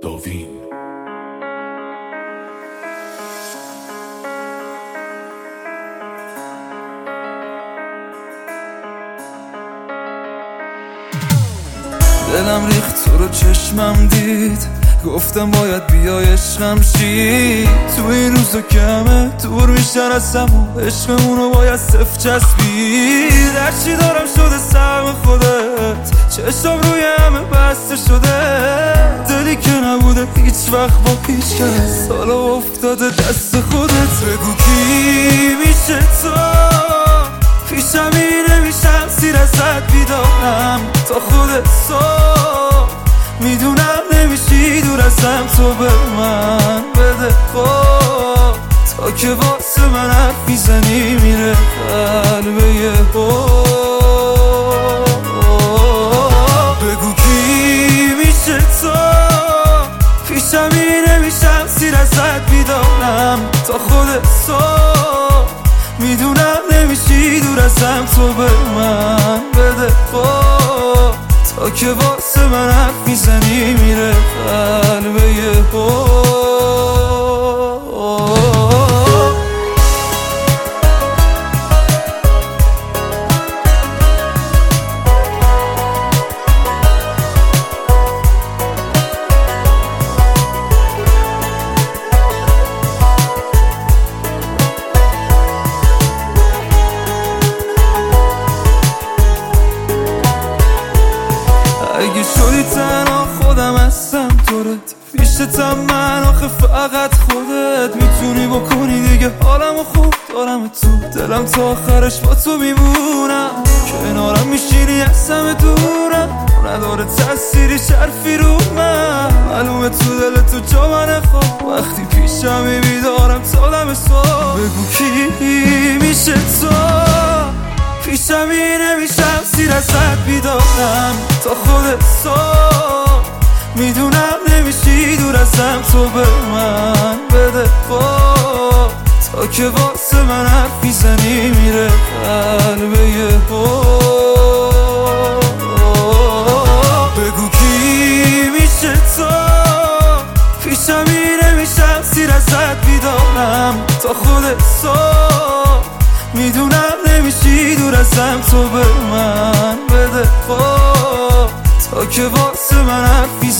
داوین دلم ریخت تو رو چشمم دید، گفتم باید بیای عشقم شی. تو این روزا کمه دور میشن از هم و عشقمونو باید صفر چسبید. هرچی دارم شده سهم خودت، چشم روی همه بسته شده. دلی که نبوده هیچ وقت با هیچ کس، حالا افتاده دست خودت. بگو کی میشه تو، پیشم نمیشم سیر ازت بیدارم تا خودت صبح. میدونم نمیشی دور ازم، تو به من بده خواب تا که واسه من حرف میزنی میره قلبه یه بگو کی میشه تو، پیشم نمیشم سیر ازت بیدارم تا خودت صبح. میدونم نمیشی دور ازم، تو به من بده خواب تا که واسه من حرف میزنی میره قلبه یه اگه شدی تنها خودم هستم دورت، پیشتم من آخه فقط خودت میتونی بکنی دیگه. حالمو خوب دارم تو دلم، تا آخرش با تو میمونم. کنارم میشینی از همه دورم، نداره تأثیری شرفی رو من. معلومه تو دل تو جا من خواب، وقتی پیشم بیدارم تا دم صبح. بگو کی میشه تو، پیشم نمیشم سیر ازت بیدارم تا خودت صبح. میدونم نمیشی دور ازم، تو به من بده خواب تا که واسه من حرف میزنی میره قلبه یه بگو کی میشه تو، پیشم نمیشم سیر ازت بیدارم تا خودت صبح. میدونم نمیشی دور ازم، تو به من بده خواب تا که واسه من حرف